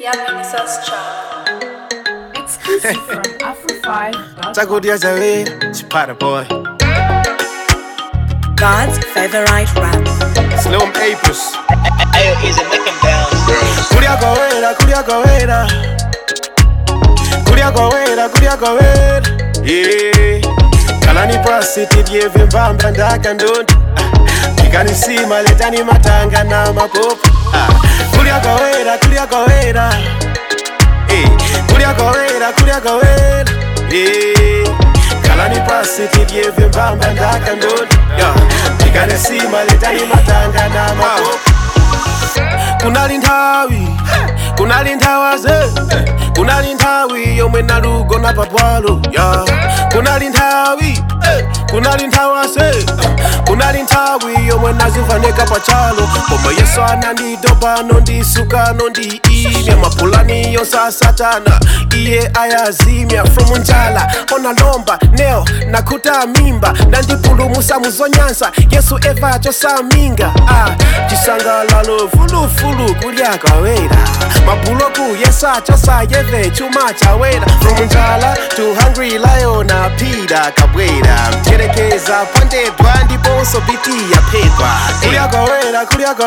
Exclusive from Afro5. Takudia Zawe, Chipata boy. God's favorite rap. Slow Apris. Ayo, easy, make him bounce. Kuria Goweda. Yeah. Kalani prosity dieve mbamba ndakandonda. Ikanisima letani matanga na makopo. Kuria Goweda. Hey, Kuria Goweda. Yeah. Kalani prosity dieve mbamba ndakandonda. Ikanisima letani matanga na makopo. Kunalintawi yomwe nalugo na papwalo ya kunalintawi yomwe nazivaneka pachalo koma Yesu anandidopa nondisuka nondiimya mapulani yonsa satana iye ayazimya from njala onalomba neo nakuta mimba nandipulumusa muzonyansa Yesu eva chosaminga chisangalalo fulufulu Kuria Goweda mapuloku yesa chosa yeve chuma chaweda from njala to hungry lion apida kabweda mterekeza pande bwandi boso biti ya pepa Kuria Goweda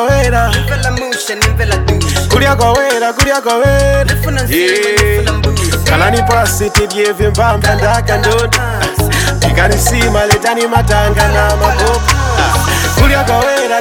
Kalani prosity dieve mbamba ndakandonda ikanisima letani matanga na makopo Kuria Goweda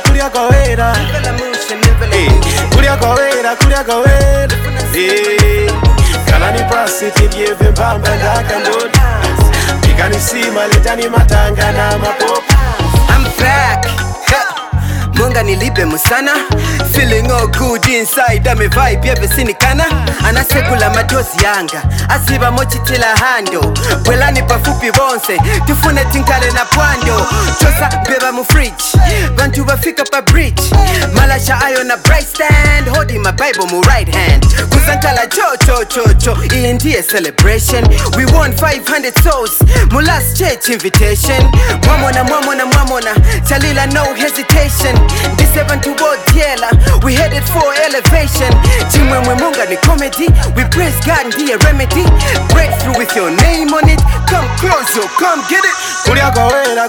Kalani prosity dieve mbamba ndakandonda ikanisima letani matanga na makopo I'm back. Munga nilibe musana. Feeling all good inside. Ame vibe yeve sinikana. Anasekula madozi yanga. Asiba mochitila hando. Welani pafupi bonse. Tufune tinkale na pwando. Chosa beba mu fridge. Bantu bafika pa bridge. Malasha ayo na bright stand. Holding my Bible mu right hand. Kusankala cho. E&D celebration. We won 500 souls. Mu last church invitation. Mwamona. Chalila no hesitation. This 7 to world yela. We headed for elevation. Chimwemwe Munga ni comedy. We praise God ndiye remedy. Breakthrough with your name on it. Come close, yo, come get it. Kuria Goweda.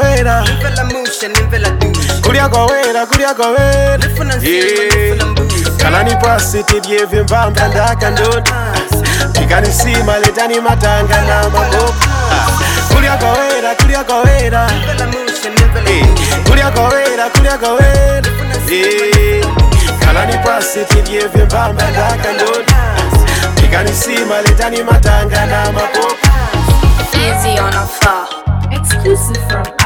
Yeah. Kalani prosity dieve mbamba ndakandonda ikanisima letani matanga na makopo Kuria Goweda Yeah. Kalani prosity dieve mbamba ndakandonda ikanisima letani matanga na makopo Exclusive from